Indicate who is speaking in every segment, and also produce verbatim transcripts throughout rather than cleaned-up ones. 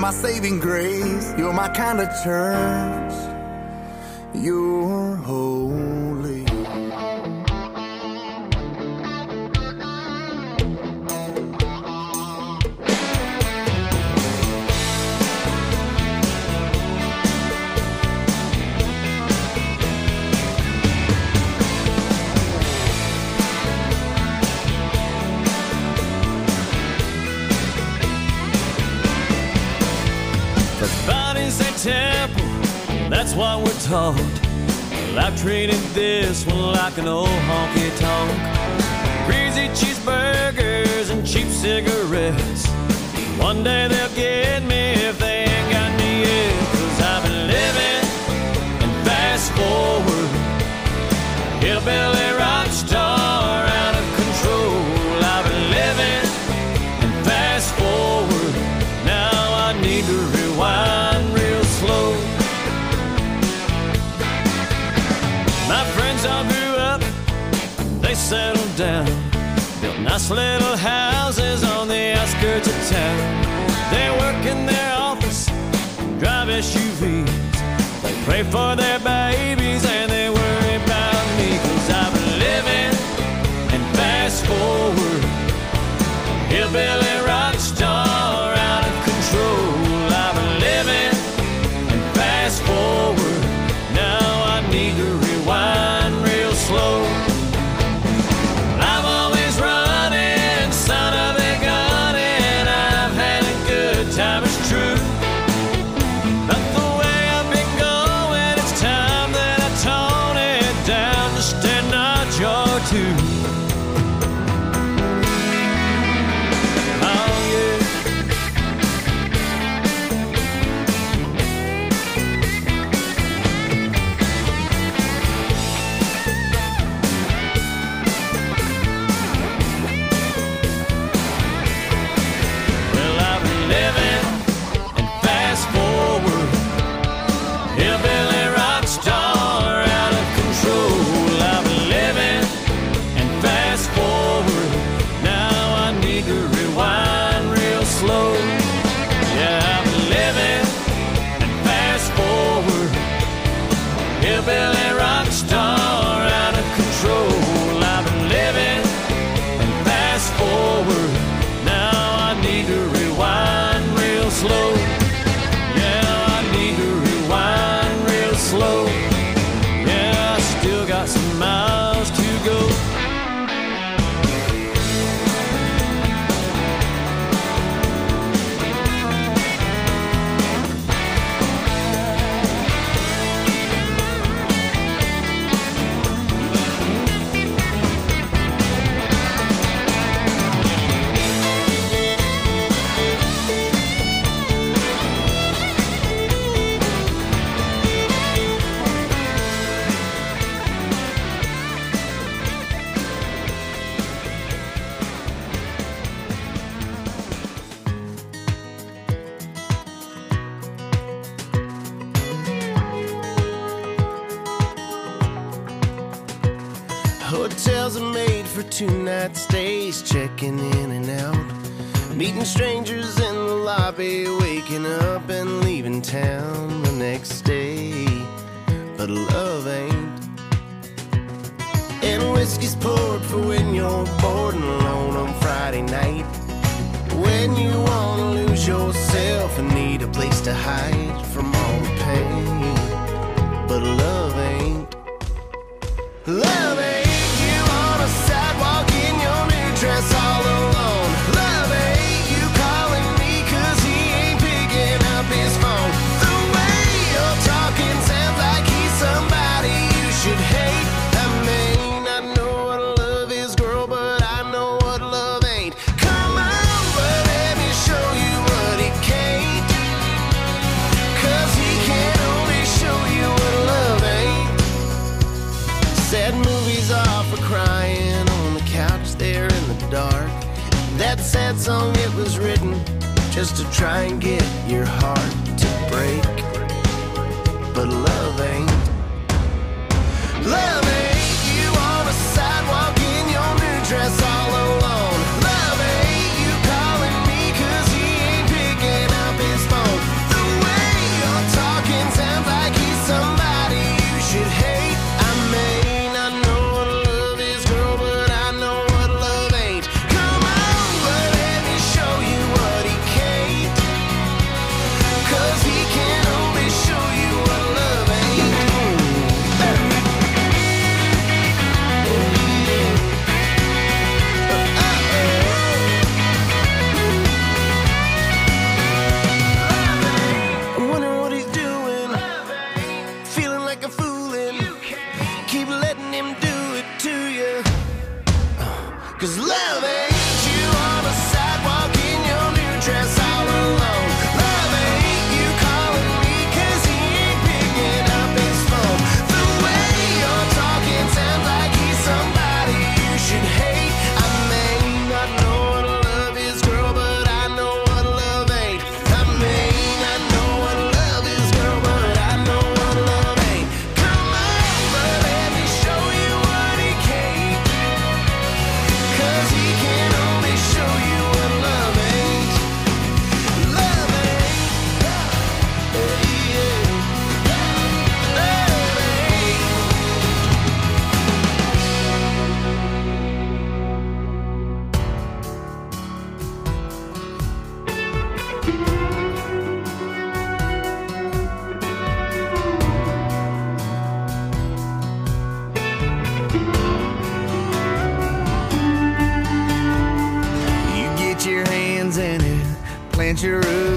Speaker 1: my saving grace. You're my kind of church. You're holy.
Speaker 2: Temple, that's what we're taught. Well, I've treated this one like an old honky-tonk. Greasy cheeseburgers and cheap cigarettes. One day they'll get me if they ain't got me yet. Cause I've been living and fast forward. Hillbilly rock star out of control. I've been living and fast forward. Now I need to rewind. My friends all grew up, they settled down, built nice little houses on the outskirts of town. They work in their office, drive S U Vs. They pray for their babies and they worry about me. Cause I've been living and fast forward. Hillbilly rock star out of control. I've been living and fast forward. Now I need to rewind real slow. I'm always running, son of a gun, and I've had a good time, it's true. But the way I've been going, it's time that I tone it down just a notch or two. Hillbilly rock star out of control. I've been living and fast forward. Now I need to rewind real slow. Yeah, I need to rewind real slow. Yeah, I still got some miles to go.
Speaker 3: Hotels are made for two-night stays, checking in and out, meeting strangers in the lobby, waking up and leaving town the next day. But love ain't. And whiskey's poured for when you're bored and alone on Friday night, when you wanna lose yourself and need a place to hide from all the pain. But love ain't. Love ain't. Sidewalk in your new dress all alone. Love ain't you calling me cause he ain't picking up his phone. The way you're talking sounds like he's somebody you should hate. I mean, I know what love is, girl, but I know what love ain't. Come on, but let me show you what he can't. Cause he can only show you what love ain't. Sad movies are for crying couch there in the dark. That sad song, it was written just to try and get your heart to break. But love ain't. Love ain't you on a sidewalk in your new dress all alone. Love ain't you calling me cause he ain't picking up his phone.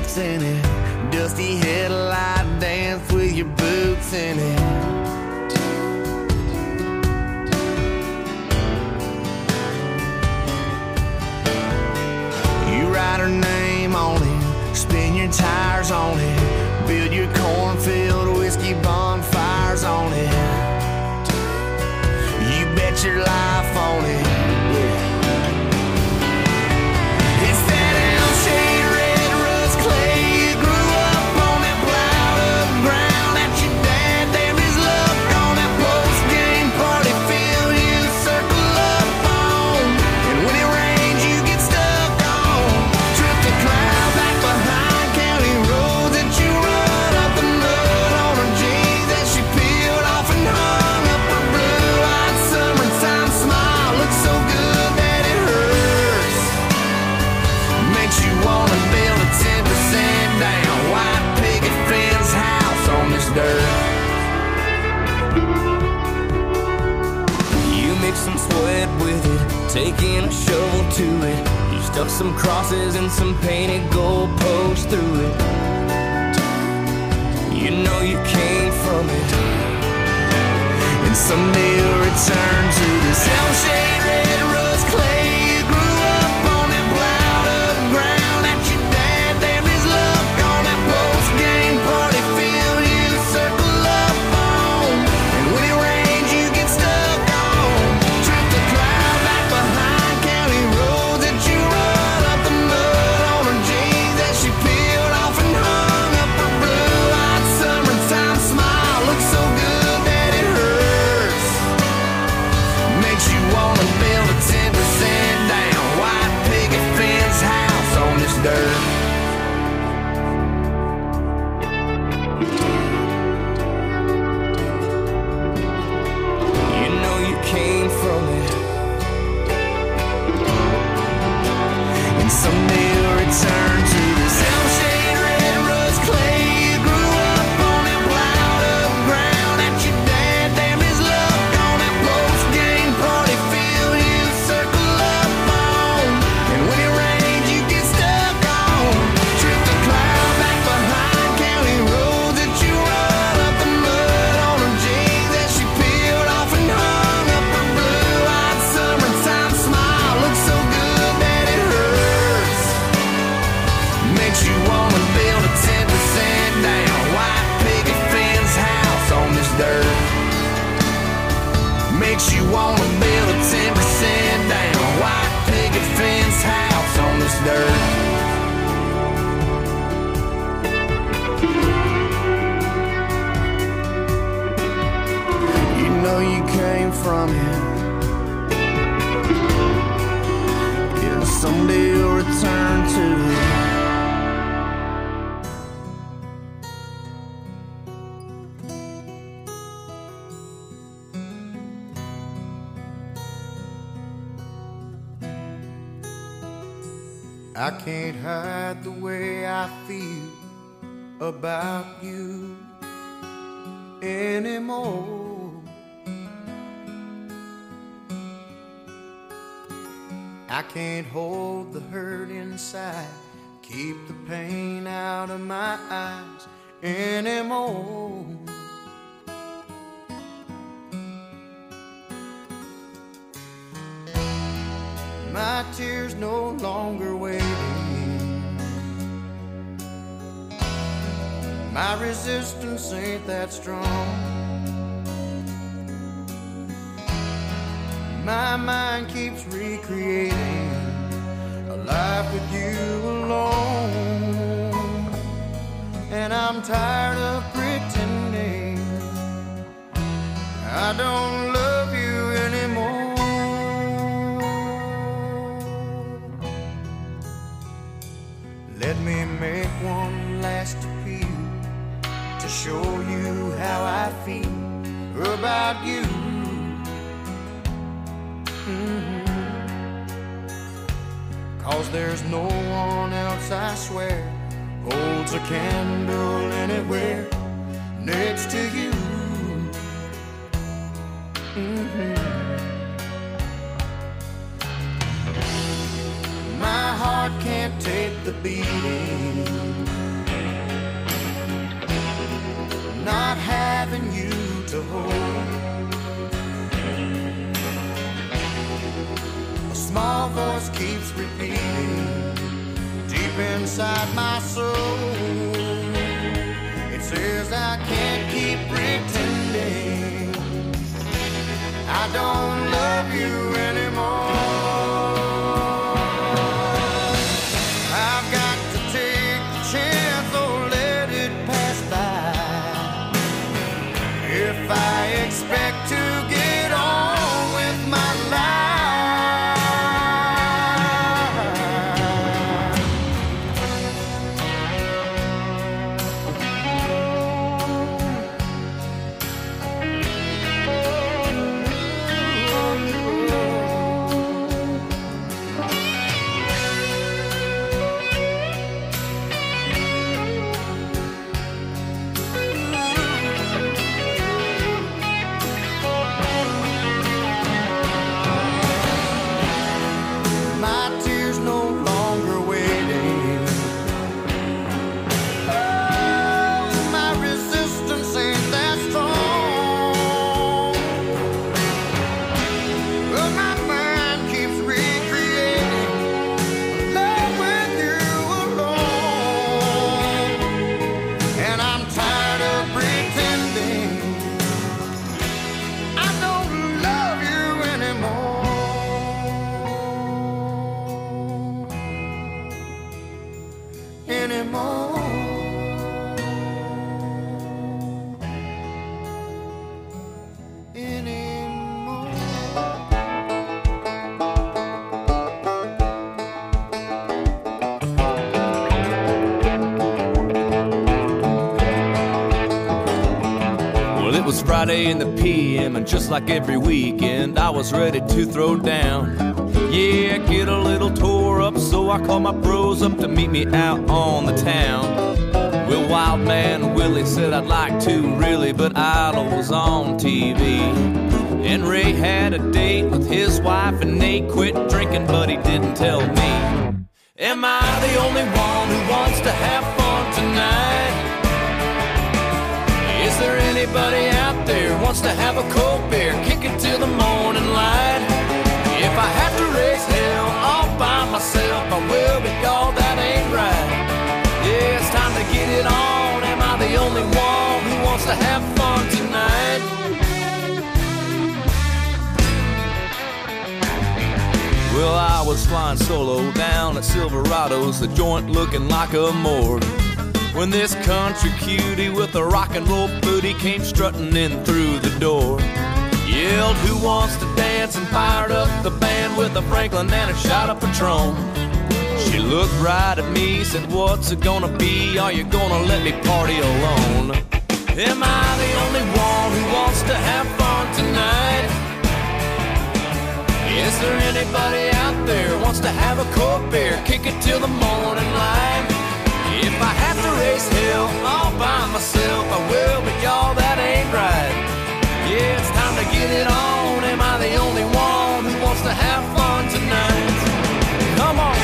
Speaker 3: roots in it. Dusty headlight dance with your boots in it. You write her name on it, spin your tires on it, build your cornfield whiskey bonfires on it. You bet your life on it. Yeah. It's that L-shaped red rust clay. You grew up on that plowed up ground that your dad damned his luck on. That post-game party field you circle up on. And when it rains you get stuck on. Trip the cloud back behind county roads that you run up the mud on her jeans that she peeled off and hung up her blue-eyed summertime smile. Looks so good that it hurts. Makes you wanna build a ten percent down white picket fence house on this dirt. You mix some sweat with it, taking a shovel to it. You stuck some crosses and some painted gold posts through it. You know you came from it, and someday you'll return to this L-shaped red rust clay. You grew up on that plowed up ground that your dad damned his luck on. That post-game party field you circle up on. And when it rains you get stuck on. Trip the cloud back behind county roads that you run up the mud on her jeans that she peeled off and hung up her blue-eyed summertime smile. Looks so good that it hurts. Makes you wanna build a ten percent down white picket fence house on this dirt. You know you came from it, and someday you'll return to this L-shaped red rust clay. You grew up on that plowed up ground that your dad damned his luck on. That post-game party field you circle up on. And when it rains you get stuck on. Trip the cloud back behind county roads that you run up the mud on her jeans that she peeled off and hung up her blue-eyed summertime smile. Looks so good that it hurts. Makes you wanna build a ten percent down white picket fence house on this dirt. Makes you wanna build a ten percent down white picket fence house on this dirt. You know you came from it, yeah, someday you'll return to it. I can't hide the way I feel about you anymore. I can't hold the hurt inside, keep the pain out of my eyes anymore. My tears no longer waiting. My resistance ain't that strong. My mind keeps recreating a life with you alone. And I'm tired of pretending I don't love you anymore. Let me make one last appeal to show you how I feel about you. Mm-hmm. 'Cause there's no one else, I swear, holds a candle anywhere next to you. Mm-hmm. My heart can't take the beating
Speaker 1: inside my soul. It says I can't keep pretending I don't love you anymore. I've got to take the chance or let it pass by. If I expect to get on with my life,
Speaker 2: Friday in the P M, and just like every weekend, I was ready to throw down. Yeah, get a little tore up, so I called my bros up to meet me out on the town. Well, Wild Man Willie said I'd like to really, but Idol was on T V. And Ray had a date with his wife, and Nate quit drinking, but he didn't tell me. Am I the only one who wants to have fun tonight? Is there anybody out there who wants to have a cold beer, kick it till the morning light? If I have to raise hell all by myself, I will, but y'all, that ain't right. Yeah, it's time to get it on. Am I the only one who wants to have fun tonight? Well, I was flying solo down at Silverado's, the joint looking like a morgue, when this country cutie with a rock and roll booty came strutting in through the door. Yelled, who wants to dance, and fired up the band with a Franklin and a shot of Patron. She looked right at me, said, what's it gonna be? Are you gonna let me party alone? Am I the only one who wants to have fun tonight? Is there anybody out there who wants to have a cold beer, kick it till the morning light? If I have to raise hell all by myself, I will, but y'all, that ain't right. Yeah, it's time to get it on. Am I the only one who wants to have fun tonight? Come on.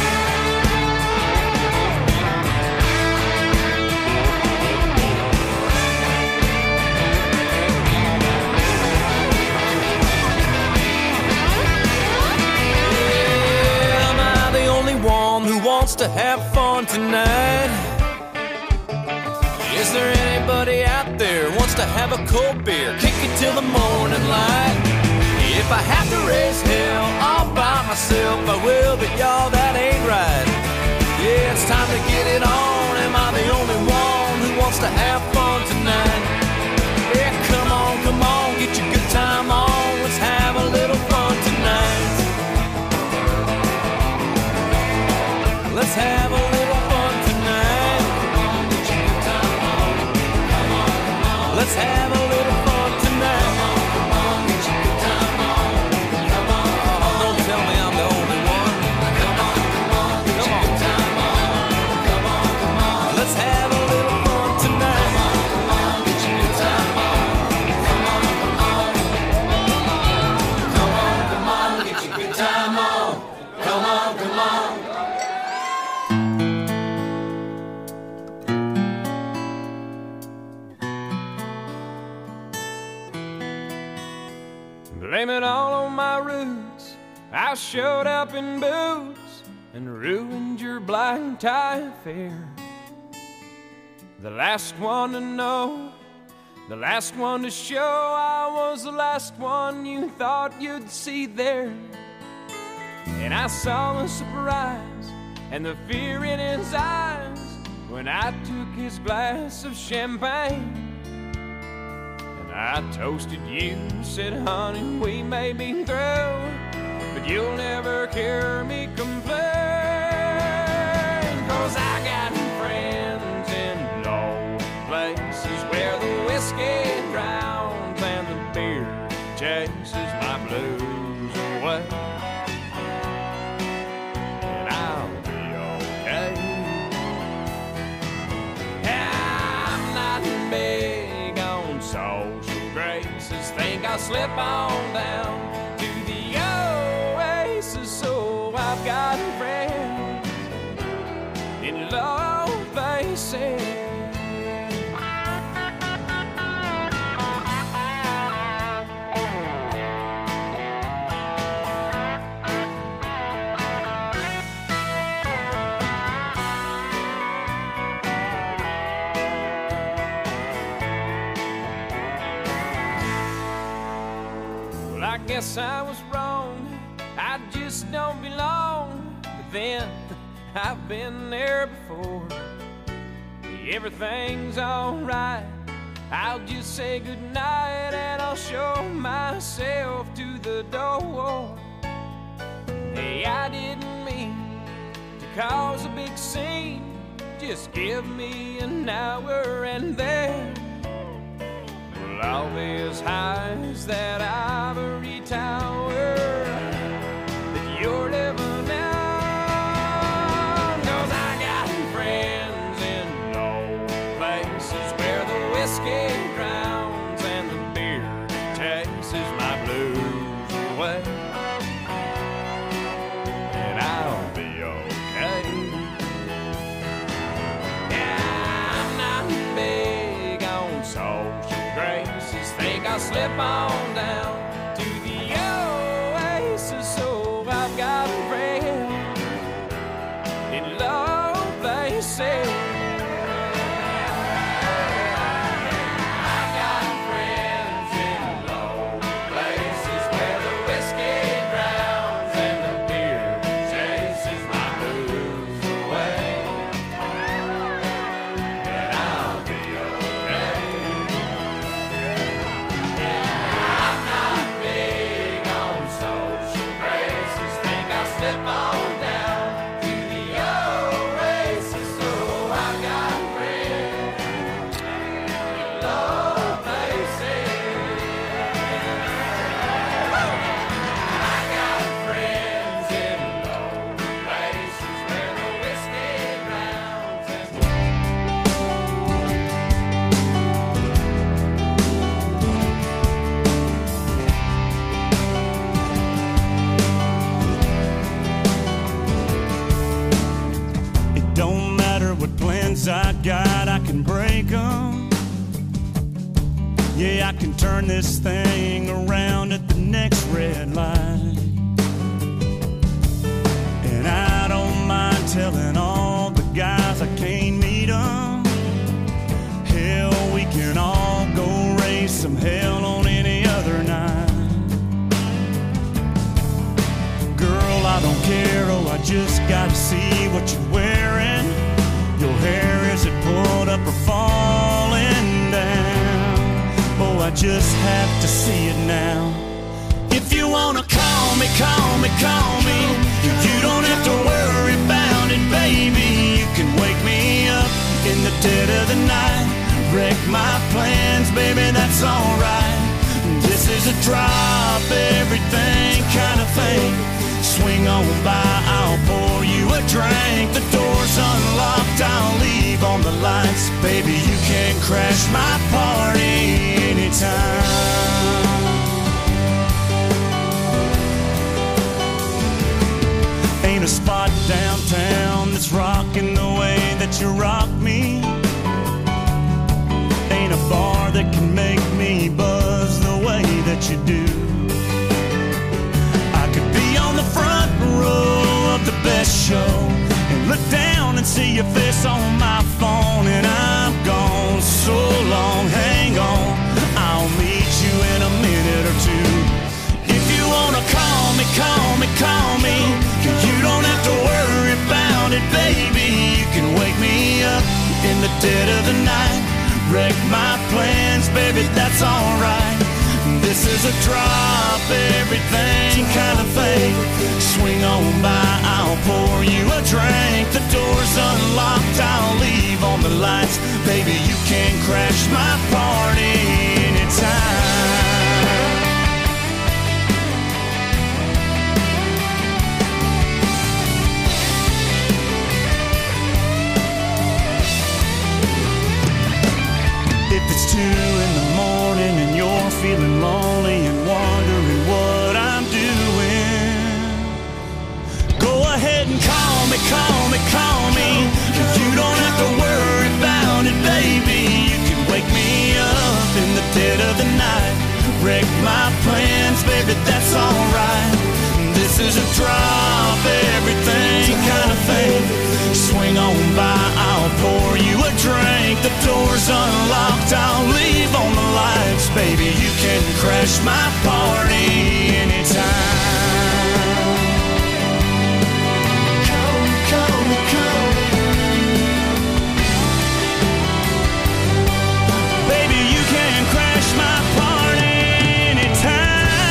Speaker 2: Yeah, am I the only one who wants to have fun tonight? Is there anybody out there who wants to have a cold beer, kick it till the morning light? If I have to raise hell all by myself, I will, but y'all, that ain't right. Yeah, it's time to get it on. Am I the only one who wants to have fun tonight? Yeah, come on, come on, get your good time on. Let's have a little fun tonight. Let's have a little fun tonight. Let's have a little fun tonight. Come on, get your good time on. Come on, come on. Don't tell me I'm the only one. Come on, come on, get your good time on. Come on, come on. Let's have a little fun tonight. Come on, come on, get your good time on. Come on, come on. Come on, come on, get your good time on. Come on, come on. Blame it all on my roots. I showed up in boots and ruined your black tie affair. The last one to know, the last one to show I was the last one you thought you'd see there. And I saw the surprise and the fear in his eyes when I took his glass of champagne. And I toasted you, said, honey, we may be through, but you'll never hear me complain. 'Cause I got friends in low places where the whiskey drowns and the beer chases my blues away. And I'll be okay. I'm not big on social graces. Think I'll slip on down to the Oasis. So I've got friends in low places. Well, I guess I was wrong. I just don't belong. But then I've been there before. Everything's alright. I'll just say goodnight and I'll show myself to the door. Hey, I didn't mean to cause a big scene. Just give me an hour and then we'll all be as high as that ivory tower that you're living in. Whiskey drowns and the beer chases my blues away. And I'll be okay. Yeah, I'm not big on social graces. Think I'll slip on down to the Oasis. So I've got friends in low places. I got, I can break them. Yeah, I can turn this thing around at the next red light. And I don't mind telling all the guys I can't meet them. Hell, we can all go raise some hell on any other night. Girl, I don't care, oh, I just gotta see what you're wearing. Your hair, is it pulled up or falling down? Oh, I just have to see it now. If you wanna call me, call me, call me. You don't have to worry about it, baby. You can wake me up in the dead of the night. Wreck my plans, baby, that's alright. This is a drop everything kind of thing. Swing on by, I'll pour you a drink. The door's unlocked, I'll leave on the lights. Baby, you can crash my party anytime. Ain't a spot downtown that's rocking the way that you rock me. Ain't a bar that can make me buzz the way that you do. I could be on the front row of the best show and look down and see your face on my phone, and I'm gone so long. Hang on, I'll meet you in a minute or two. If you wanna call me, call me, call me. You don't have to worry about it, baby. You can wake me up in the dead of the night. Wreck my plans, baby, that's alright. This is a drop everything kind of thing. Swing on by, I'll pour you a drink. The door's unlocked, I'll leave on the lights. Baby, you can crash my party anytime. If it's two in the morning and you're feeling lonely and wondering what I'm doing, go ahead and call me, call me, call me. You don't have to worry about it, baby. You can wake me up in the dead of the night. Wreck my plans, baby, that's alright. This is a drop everything kind of thing. Swing on by, I'll pour you a drink. The door's unlocked, I'll leave on the lights. Baby, you can crash my party anytime. Call me, call me, call me. Baby, you can crash my party anytime.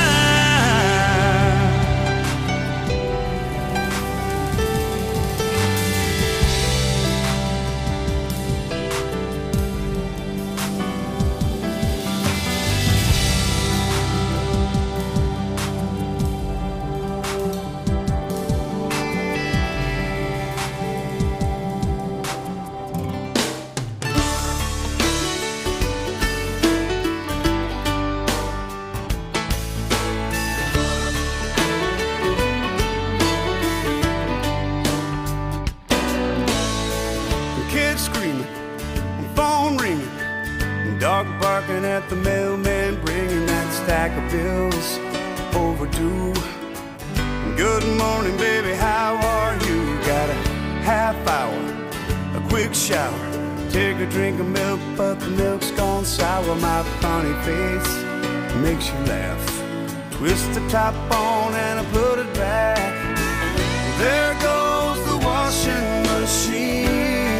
Speaker 1: Kids screaming, phone ringing, dog barking at the mailman, bringing that stack of bills overdue. Good morning, baby, how are you? Got a half hour, a quick shower, take a drink of milk, but the milk's gone sour. My funny face makes you laugh. Twist the top on and I put it back. There goes the washing machine.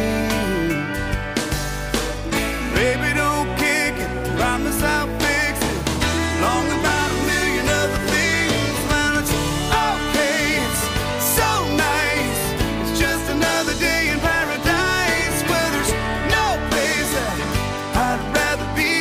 Speaker 1: Baby, don't kick it, promise I'll fix it. Long about a million other things, man, it's okay, it's so nice. It's just another day in paradise, where there's no place that I'd rather be.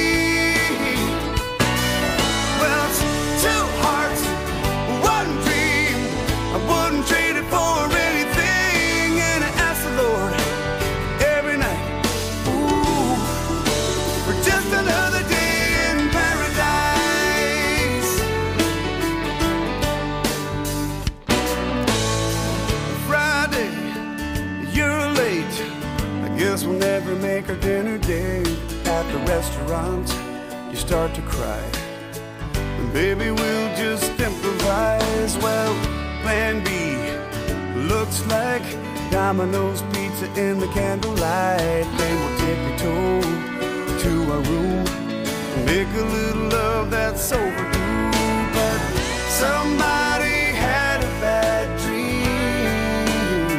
Speaker 1: Well, it's two hearts, one dream. I wouldn't trade it for anything, and I ask the Lord every night, ooh, for just another day in paradise. Friday, you're late. I guess we'll never make our dinner date. At the restaurant, you start to cry. And baby, we'll just improvise. Well, plan B looks like Domino's pizza in the candlelight. Then we'll tippy-toe to our room, make a little love that's overdue. But somebody had a bad dream.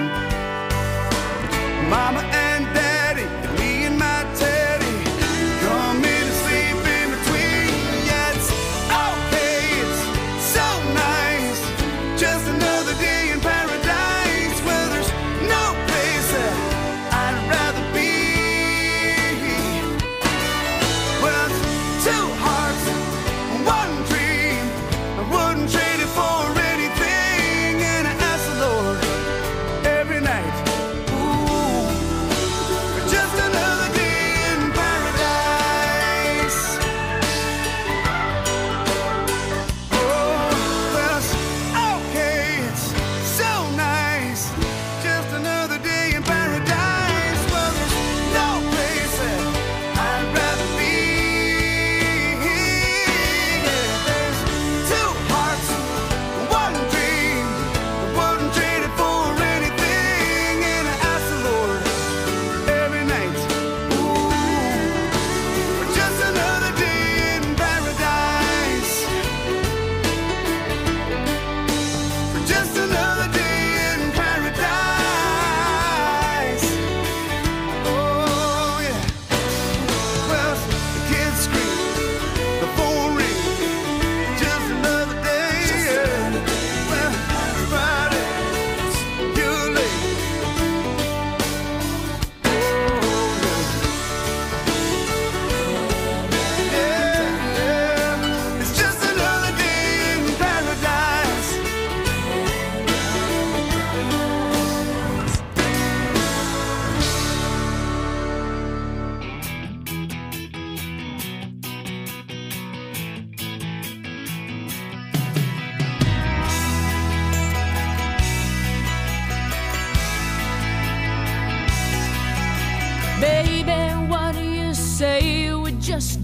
Speaker 1: Mama and Daddy, me and my Teddy, come in and sleep in between. Yeah, it's okay, it's so nice. Just another day in paradise, where there's no place that I'd rather be. Well, it's two hearts,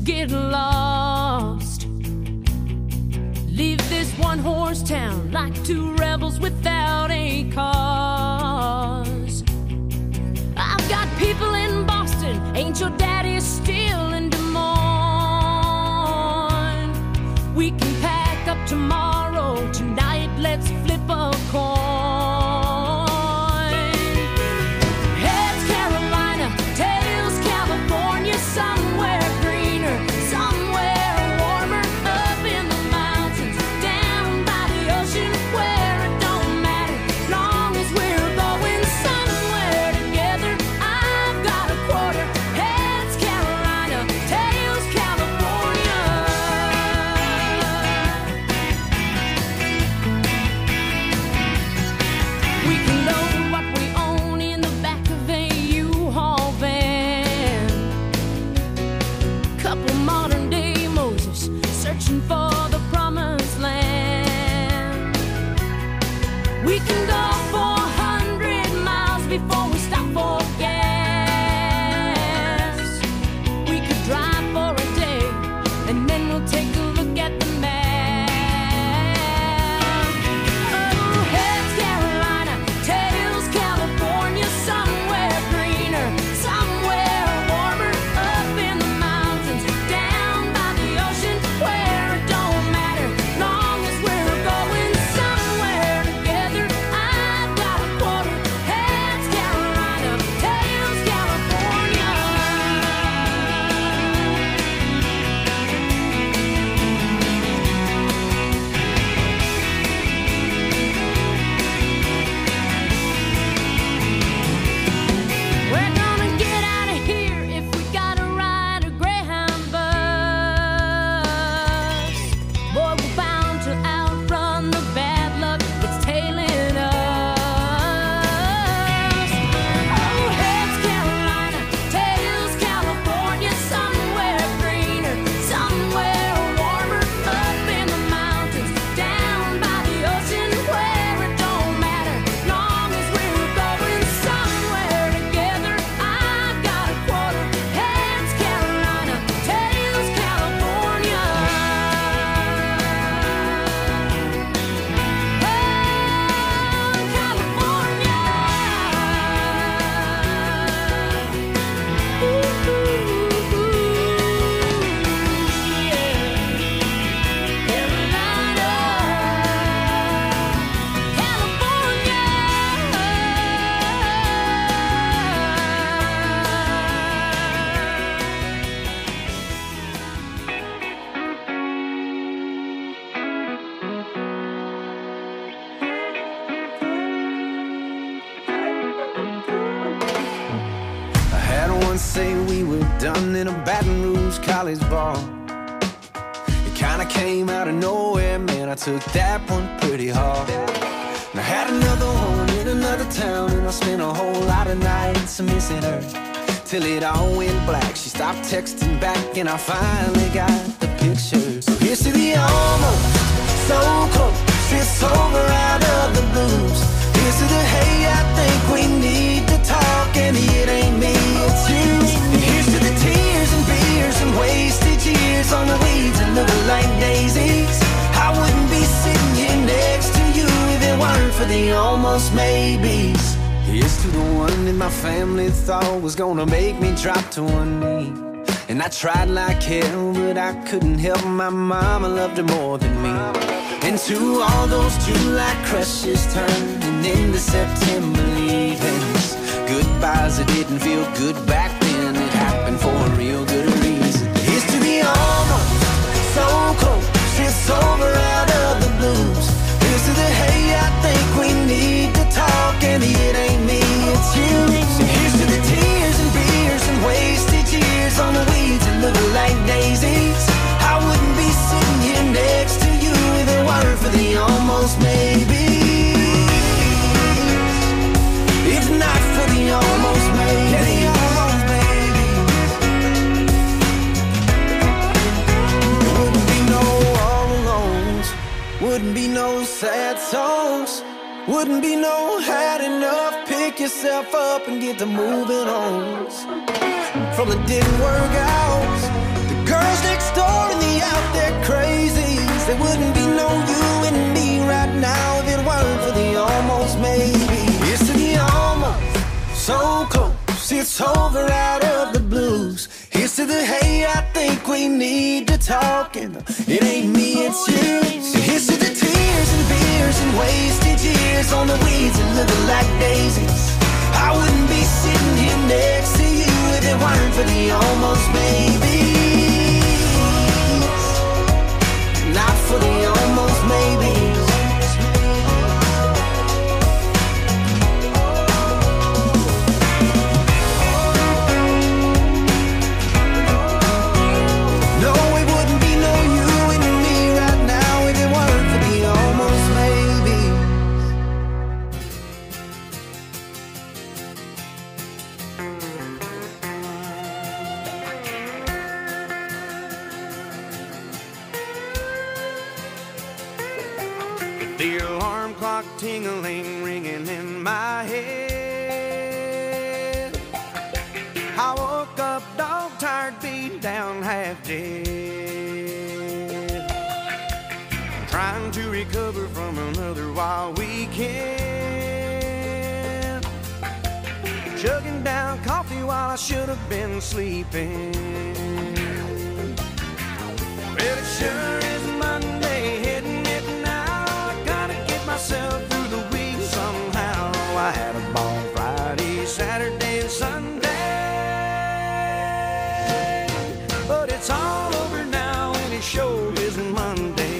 Speaker 4: get lost. Leave this one-horse town like two rebels without a cause. I've got people in Boston, ain't your daddy still in Des Moines? We can pack up tomorrow, tonight let's flip a coin. Heads Carolina, tails California, somewhere greener, somewhere warmer, up in the mountains, down by the ocean, where it don't matter, long as we're going somewhere together. I've got a quarter. Heads Carolina, tails California. We can load what we own in the back of a U-Haul van. Couple modern day Moses searching for the promised land. We can go four hundred miles before we stop for gas. We could drive for a day and then we'll take a look at the map. Oh, heads Carolina, tails California, somewhere greener, somewhere warmer, up in the mountains, down by the ocean, where it don't matter, long as we're going somewhere together. I've got a quarter. Heads Carolina, tails California. We're gonna get out of here if we gotta ride a Greyhound bus. Boy, we're bound to outrun the bad luck that's tailing us. Oh, heads Carolina, tails California, somewhere greener, somewhere warmer, up in the mountains, down by the ocean, where it don't matter, long as we're going somewhere together. I've got a quarter. Heads Carolina, tails California. Oh, California. Ooh, ooh, ooh, yeah. Carolina,
Speaker 3: I had one say we were done in a Baton Rouge college bar. It kinda came out of nowhere, man, I took that one pretty hard. And I had another one in another town, and I spent a whole lot of nights missing her, till it all went black. She stopped texting back, and I finally got the picture. So here's to the almost, so close, it's over out of the blues. Here's to the hey, I think we need to talk, and it ain't me, it's you. And here's to the tears and beers and wasted years on the weeds that look like daisies. I wouldn't be sitting here next to you if it weren't for the almost maybes. Here's to the one that my family thought was gonna make me drop to one knee. And I tried like hell, but I couldn't help. My mama loved her more than me. And to all those July crushes turning into September leavings, goodbyes that didn't feel good back then, it happened for a real good reason. Here's to the almost, so close, it's over out of the blues. Here's to the hey, I think we need to talk, and it ain't me, it's you. So here's to the tears and beers and wasted years on the weeds that look like daisies. I wouldn't be sitting here next to you if it weren't for the almost maybes. If not for the almost maybes. There wouldn't be no all alones, wouldn't be no sad songs, wouldn't be no had enough. Pick yourself up and get to moving on. From the didn't work out, the girls next door and the out there crazies. There wouldn't be no you and me right now if it weren't for the almost maybe. It's to the almost, so close, it's over out of the blues. Here's to the hey, I think we need to talk, and it ain't me, it's you. Here's to the tears and beers and wasted years on the weeds that look like daisies. I wouldn't be sitting here next to you if it weren't for the almost maybes. Not for the almost maybes.
Speaker 1: The alarm clock tingling, ringing in my head. I woke up dog tired, beat down, half dead. Trying to recover from another wild weekend. Chugging down coffee while I should have been sleeping. Well, it sure is Monday, hitting it now. Myself through the week somehow. I had a ball Friday, Saturday, and Sunday, but it's all over now, and it sure isn't Monday.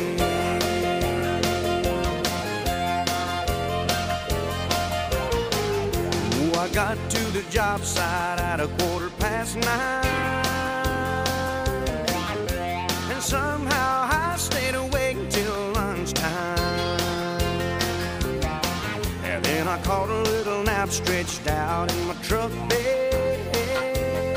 Speaker 1: Oh, I got to the job site at a quarter past nine, and somehow I stayed awake till lunchtime. I caught a little nap stretched out in my truck bed.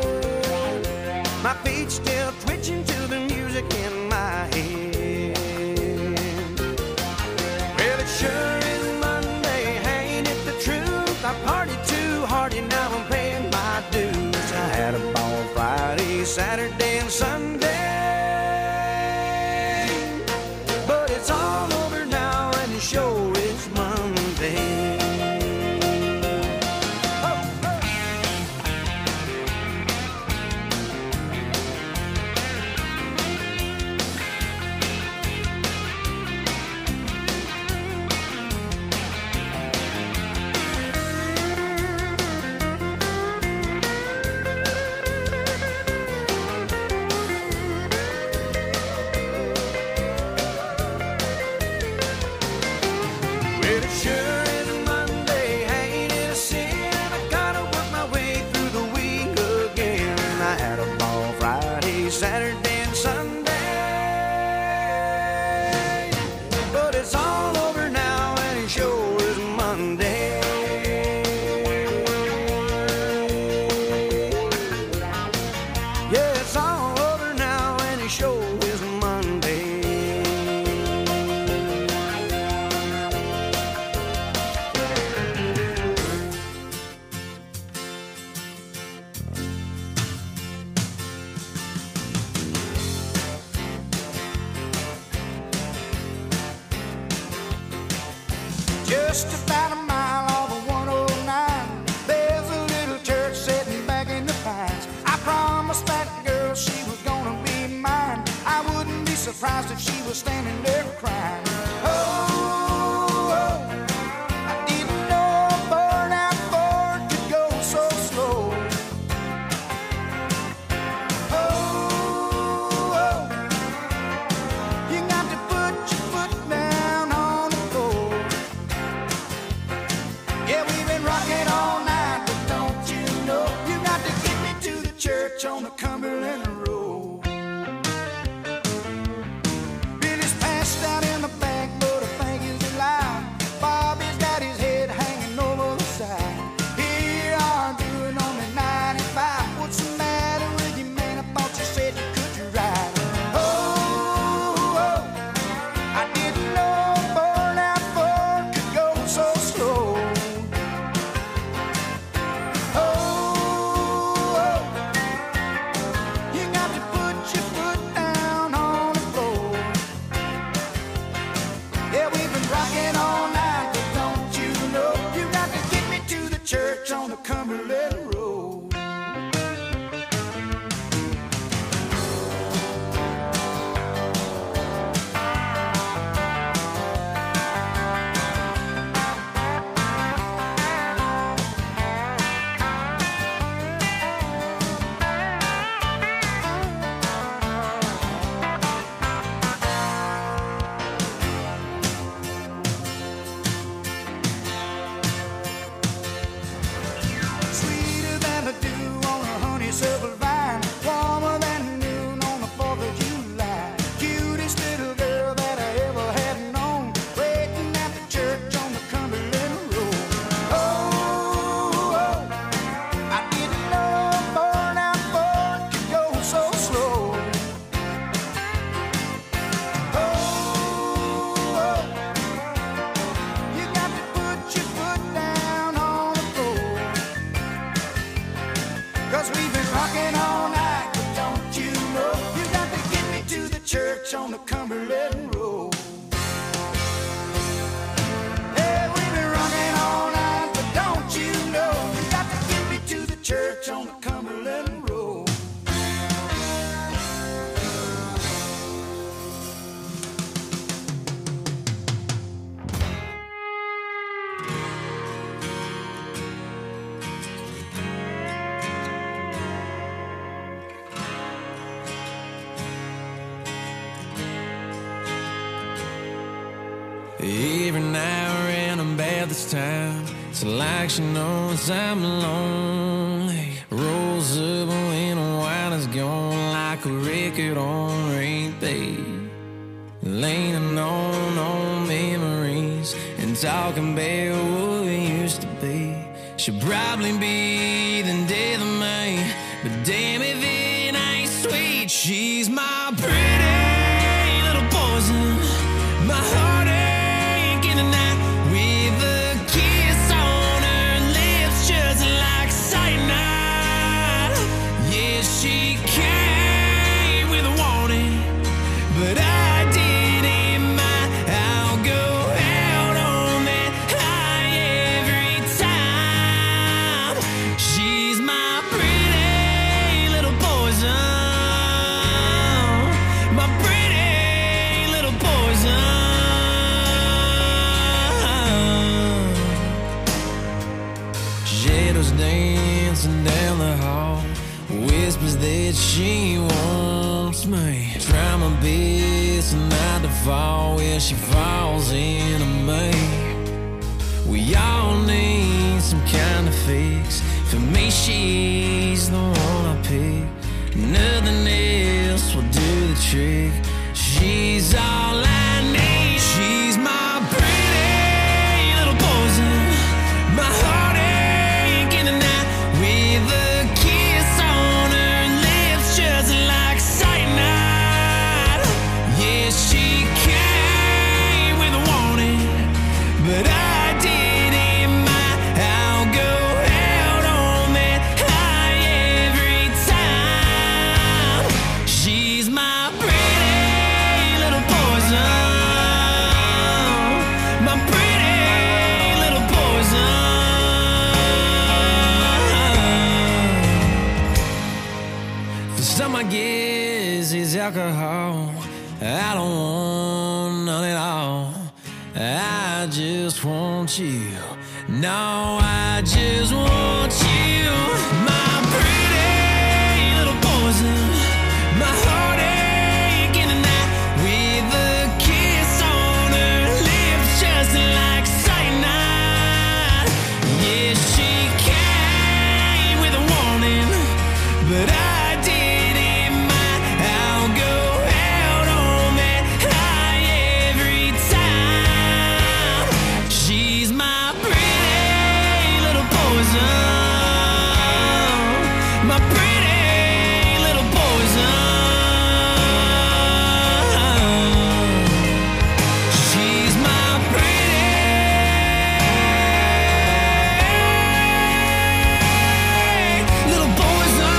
Speaker 1: My feet still twitching to the music in my head. Well, it sure is Monday, ain't it the truth? I partied too hard and now I'm paying my dues. I had a ball Friday, Saturday, and Sunday, but it's all over now and it sure is Monday. Saturday and Sunday, but it's all over now and it sure is Monday. Yeah, it's all over now and it sure is Monday. Just about a mile off of one oh nine, there's a little church sitting back in the pines. I promised that girl she was gonna be mine. I wouldn't be surprised if she was standing there crying. Oh, oh, I didn't know a burnout Ford could go so slow. Oh, oh, you got to put your foot down on the floor. Yeah, we've been rocking all night, but don't you know you got to get me to the church on the Cumberland Road. Billy's passed out in the back church on the Cumberland Road. Hey, we've been running all night, but don't you know you got to get me to the church on the Cumberland Road.
Speaker 2: Every now and then about this time, it's like she knows I'm lonely. Rolls up when a wine is gone, like a record on repeat. Leaning on old memories and talking about what we used to be. She'll probably be the death of me, but damn if it ain't sweet. She's my pretty little poison, my heartache in the night, with a kiss on her lips just like cyanide. Yeah, she came with a warning, but I didn't mind. I'll go out on that high every time. She's my pretty little poison, my pretty little poison. Shadows dancing down the hall, whispers that she wants me. Try my best not to fall where she falls into me. We all need some kind of fix. For me, she's the one I pick. Nothing else will do the trick. She's all I need. She's my pretty little poison, my heartache in the night, with a kiss on her lips just like cyanide. Yeah, she came with a warning, but I didn't mind. I'll go out on that high every time. She's my pretty little poison, my pretty little poison. For some, I guess it's alcohol. I don't want none at all. I just want you. No, I just want you. My pretty little poison, my heartache in the night, with a kiss on her lips just like cyanide. Yeah, she came with a warning, but I didn't mind. I'll go out on that high every time. She's my pretty little poison, my pretty little poison. She's my pretty little poison.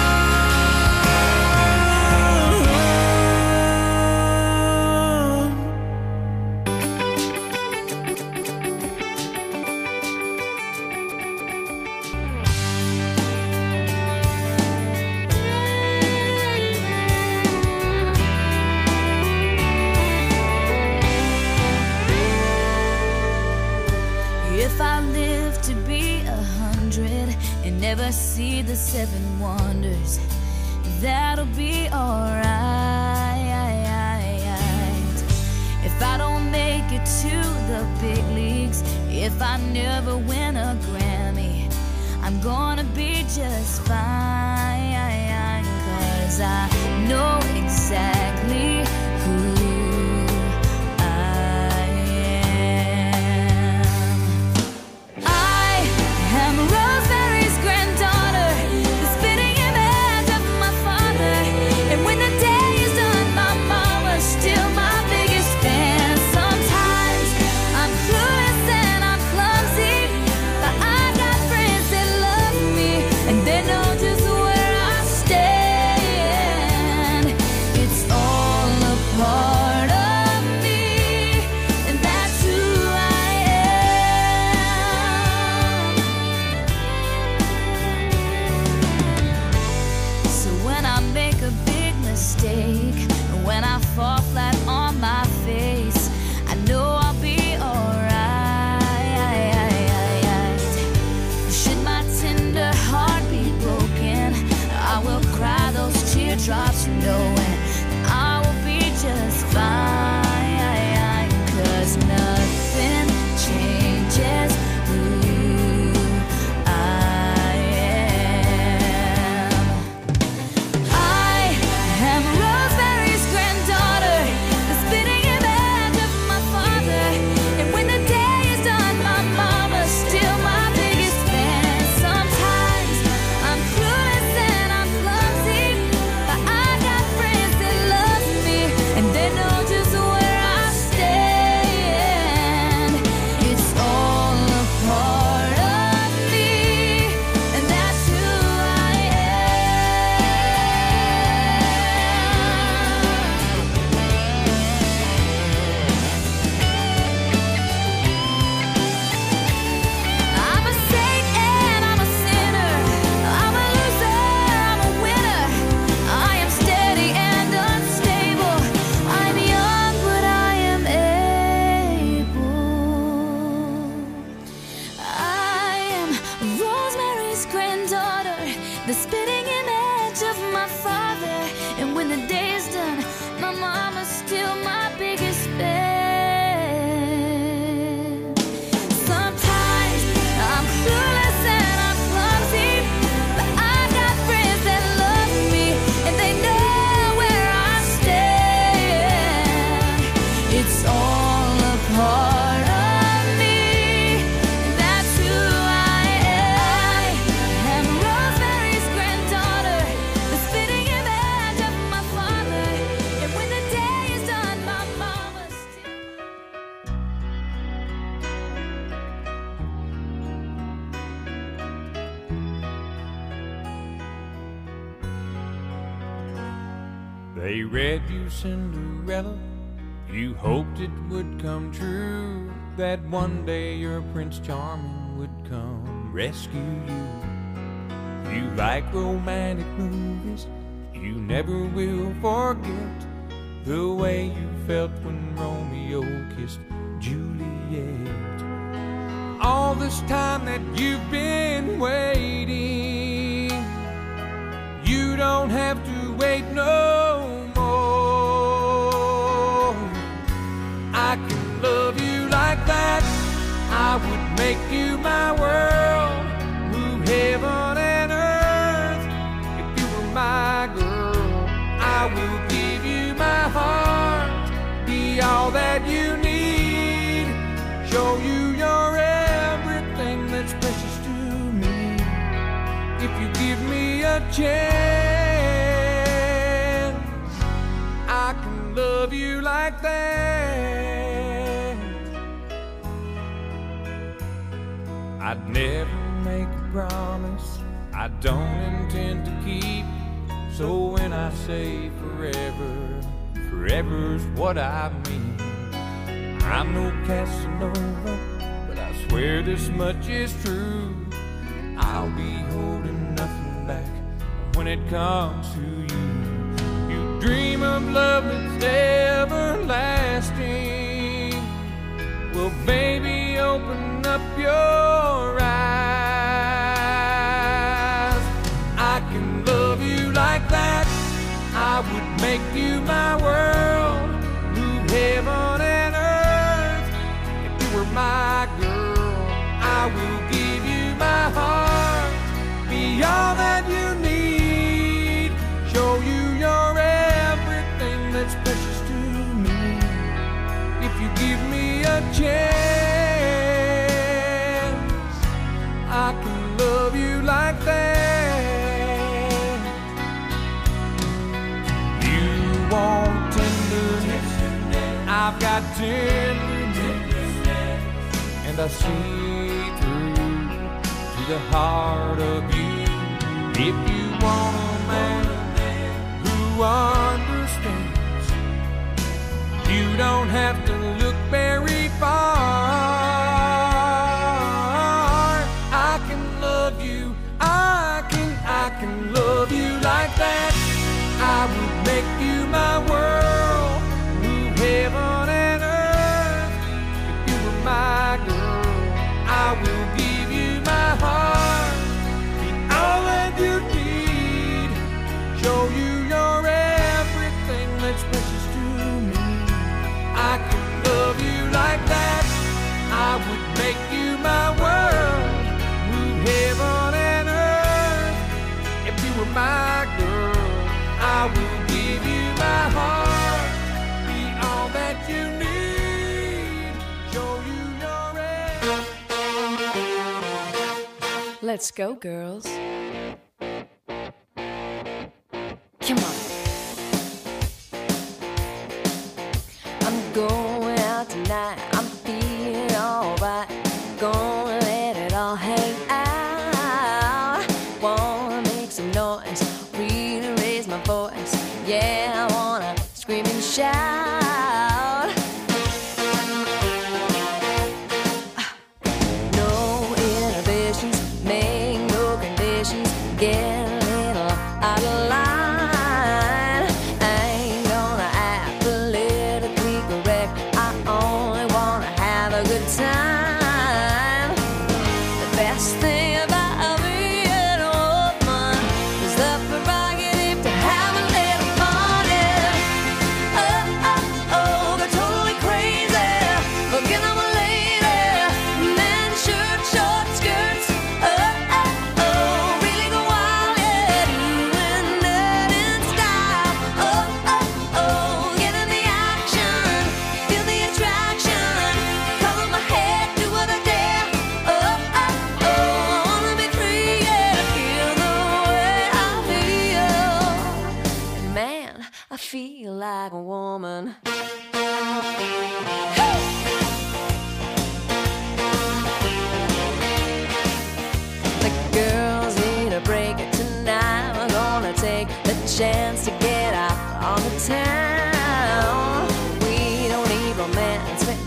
Speaker 4: If I live to be a hundred and never see the seven wonders, that'll be alright. If I don't make it to the big leagues, if I never win a Grammy, I'm gonna be just fine. 'Cause I know exactly who I am. I am Rosemary's granddaughter, the spitting image of my father. And when the day is done, my mama's still my biggest fan. Sometimes I'm clueless and I'm clumsy, but I got friends that love me and they know just where I stand.
Speaker 5: They read you Cinderella, you hoped it would come true, that one day your Prince Charming would come rescue you. You like romantic movies, you never will forget the way you felt when Romeo kissed Juliet. All this time that you've been waiting, you don't have to wait no more. I can love you like that, I would make you my world, move heaven and earth. If you were my girl, I will give you my heart, be all that you need, show you your everything that's precious to me. If you give me a chance, I can love you like that. I'd never make a promise I don't intend to keep, so when I say forever, forever's what I mean. I'm no Casanova, but I swear this much is true, I'll be holding nothing back when it comes to you. You dream of love that's everlasting, well baby, open up your eyes. I can love you like that, I would make you my world, move heaven and earth. If you were my girl, I will give you my heart, be all that you need, show you your everything that's precious to me. If you give me a chance, I can love you like that. You want tenderness, I've got tenderness, and I see through to the heart of you. If you want a man who understands, you don't have to look very far. I can love you, I can, I can love you like that. I would make you my world, move heaven and earth. If you were my girl, I will give you my heart, be all that you need, show you your everything that's precious to me. I can love you like that, I would make you my world, move heaven and earth. If you were my girl, I will give you my heart, be all that you need, show you your everything.
Speaker 4: Let's go, girls. Come on. I'm going out tonight, I'm feeling alright, gonna let it all hang out. Wanna make some noise, really raise my voice, yeah, I wanna scream and shout. No inhibitions, make no conditions, get a little out of line. I ain't gonna act politically correct, I only wanna have a good time. The best thing about being a woman is the prerogative to have a little fun. Yeah. Oh, oh, oh, go totally crazy, forget I'm a lady, men, shirt, short skirts. Oh, oh, oh, really go wild, yeah, doing that in style. Oh, oh, oh, get in the action, feel the attraction, cover my head, do what I dare. Oh, oh, oh, I wanna be free, yeah, feel the way I feel. And man, I feel like a woman. The girls need a break tonight. We're gonna take the chance to get out on the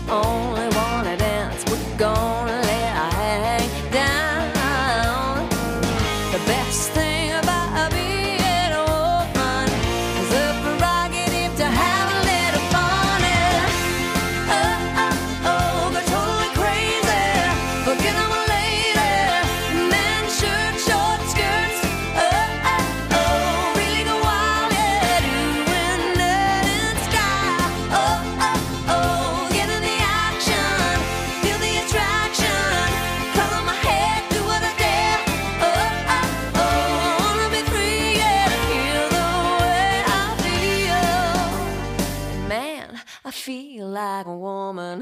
Speaker 4: only wanna dance. We're gonna let our hang down. The best thing about being a woman is the prerogative to have a little fun. And oh, oh, oh, go totally crazy, forget I'm a lady. Men, shirt, short skirts. Oh, oh, oh, really go wild, yeah, doing that in sky. Oh, oh, oh, get in the action, feel the attraction, color my head, do what I dare. Oh, oh, oh, I wanna be free, yeah, to feel the way I feel. Man, I feel like a woman.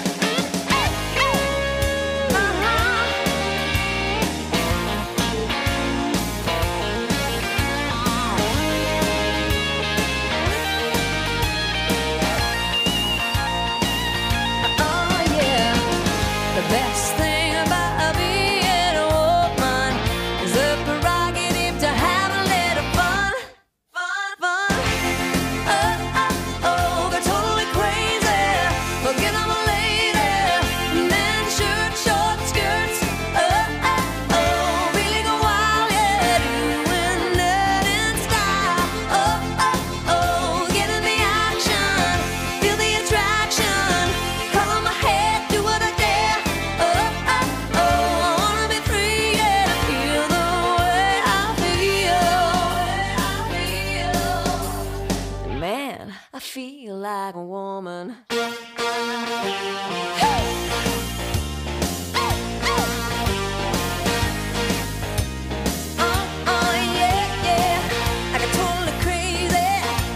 Speaker 4: Oh yeah, the best thing about being a woman is the prerogative to have a little fun, fun, fun. Oh, oh, oh, go totally crazy, forget I'm a lady. Men, shirt, short skirts. Oh, oh, oh, really go wild, yeah, doing that in style. Oh, oh, oh, get in the action, feel the attraction, color my head, do what I dare. Oh, oh, oh, I wanna be free, yeah, to feel the way I feel. Man, I feel like a woman. Oh, oh, yeah, yeah, I got totally crazy.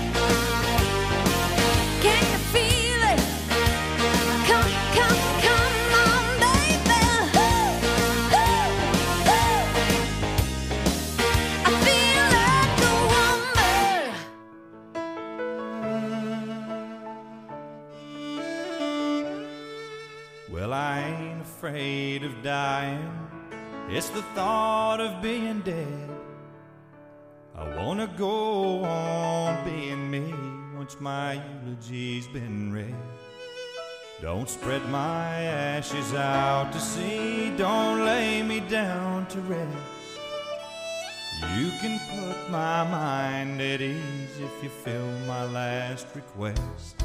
Speaker 4: Can you feel it? Come, come, come on, baby. Ooh, ooh, ooh. I feel like a woman.
Speaker 1: Well, I ain't afraid of dying. It's the thought of being dead. I wanna go on being me once my eulogy's been read. Don't spread my ashes out to sea. Don't lay me down to rest. You can put my mind at ease if you fill my last request.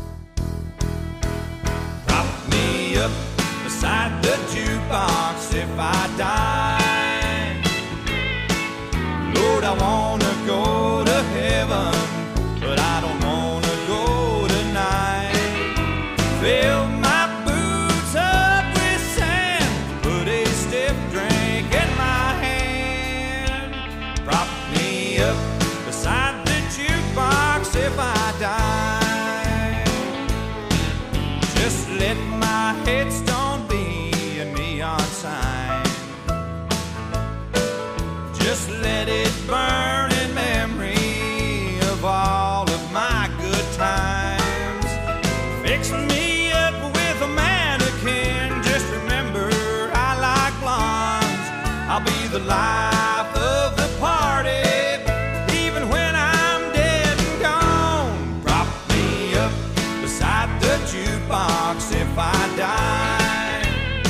Speaker 1: Prop me up beside the jukebox if I die. Lord, I wanna go to heaven, but I don't wanna go tonight. Fill my boots up with sand, put a stiff drink in my hand. Prop me up beside the jukebox if I die. Just let my headstone be a neon sign. Just let it burn in memory of all of my good times. Fix me up with a mannequin. Just remember I like blondes. I'll be the life of the party, even when I'm dead and gone. Prop me up beside the jukebox if I die.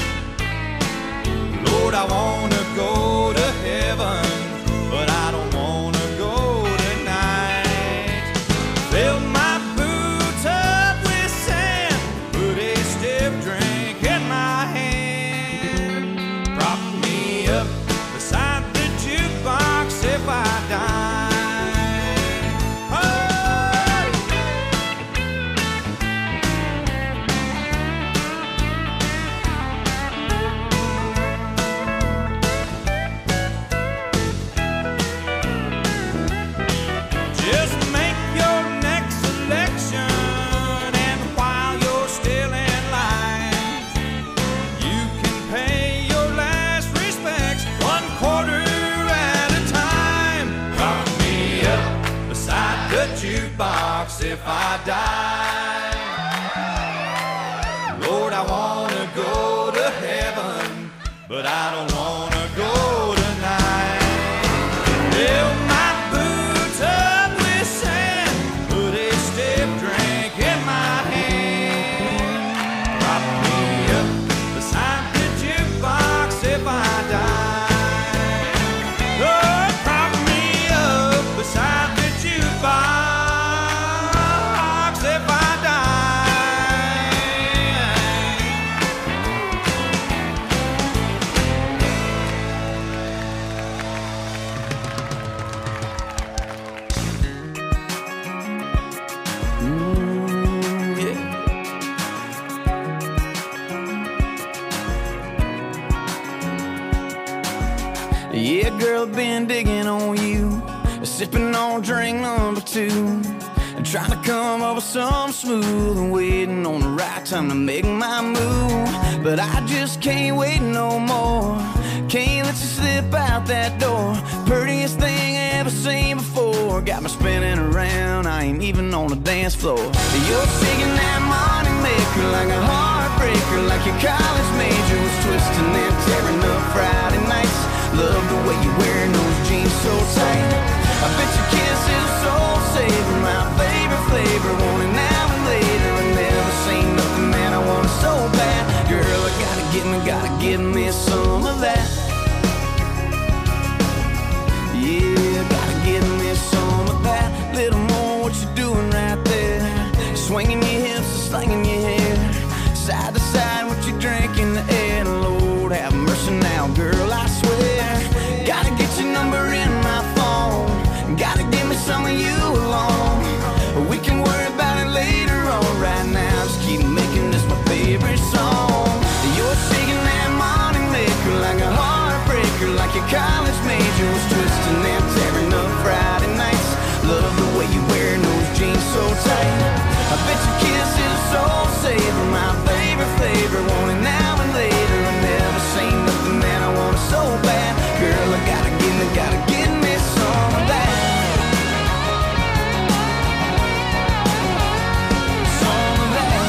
Speaker 1: Lord, I wanna go to heaven, but I don't wanna go tonight. Fill my boots up with sand, put a stiff drink in my hand. Prop me up beside the jukebox if I die. Oh, just make your next selection, and while you're still in line, you can pay your last respects one quarter at a time. Prop me up beside the jukebox if I die. Lord, I wanna go to heaven, but I don't wanna go tonight. Fill my boots up with sand, put a stiff drink in my hand. Prop
Speaker 2: Yeah, girl, I've been digging on you, sipping on drink number two, and trying to come up with something smooth and waiting on the right time to make my move. But I just can't wait no more. Can't let you slip out that door. Prettiest thing I ever seen before. Got me spinning around, I ain't even on the dance floor. You're shaking that money maker like a heartbreaker, like your college major was twisting and tearing up Friday nights. Love the way you're wearing those jeans so tight. I bet your kiss is a soul saver, my favorite flavor. Want it now and later. I never seen nothing that I want so bad. Girl, I gotta get me, gotta give me some of that. Yeah, gotta give me some of that. Little more what you doing right there. Swinging your hips, slinging your hair, side to side, what you drink in the air. Lord have mercy now, girl, I swear. Gotta get your number in my phone. Gotta give me some of you alone. We can worry about it later on. Right now, just keep making this my favorite song. You're shaking that money maker like a heartbreaker, like your college major was twisting and tearing up Friday nights. Love the way you wearing those jeans so tight. I bet your kiss is a soul saver, my favorite flavor. Want it now and later. I never seen nothing that I want so bad. Girl, I gotta give me, gotta give me some of that. Some of that.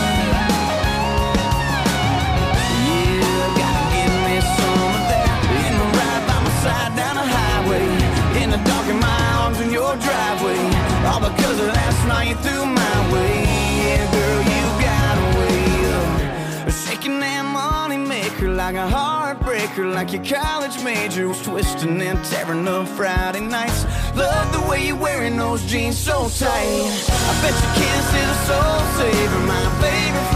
Speaker 2: Yeah, gotta give me some of that. In the ride by my side down the highway, in the dark in my arms in your driveway. All because of last night you threw my way. Yeah, girl, you got a way of shaking that money maker like a heartbreaker, like your college major was twisting and tearing up Friday nights. Love the way you're wearing those jeans so tight. I bet your kiss is a soul saver, my favorite